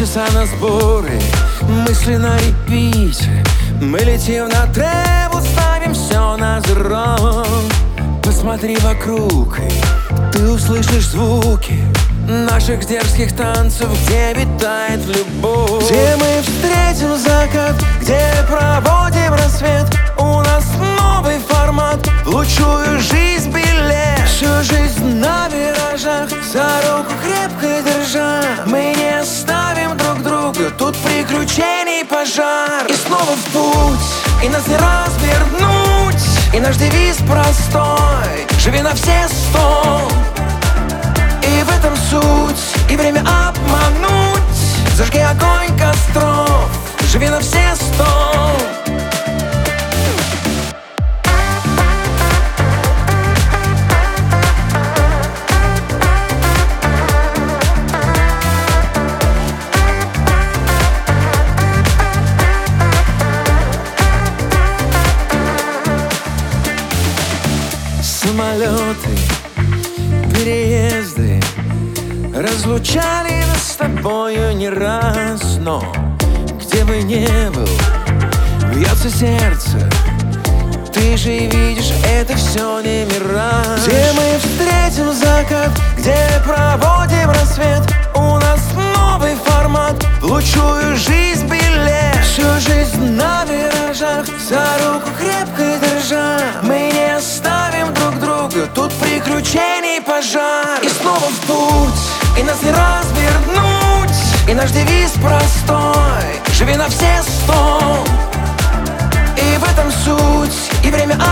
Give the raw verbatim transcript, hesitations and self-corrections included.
Полчаса на сборы, мысли на репите. Мы летим на тревел, ставим все на зеро. Посмотри вокруг, и ты услышишь звуки наших дерзких танцев, где витает любовь. Где мы встретим закат, где проводим рассвет. У нас новый формат, в лучшую жизнь билет. Всю жизнь на виражах, за руку крепко держа. Мы не оставим друг друга, тут приключений пожар. И снова в путь, и нас не развернуть. И наш девиз простой: живи на все сто. И в этом суть, и время обмануть. Зажги огонь костров, живи на все сто. Самолеты, переезды разлучали нас с тобою не раз. Но где бы ни был, бьется сердце. Ты же видишь, это все не мираж. Где мы встретим закат, где проводим рассвет. У нас новый формат, в лучшую жизнь билет. Всю жизнь на виражах, за руку крепко держа. Мы не оставим друг друга, тут приключений пожар. И снова в путь, и нас не развернуть. И наш девиз простой: живи на все сто. И в этом суть, и время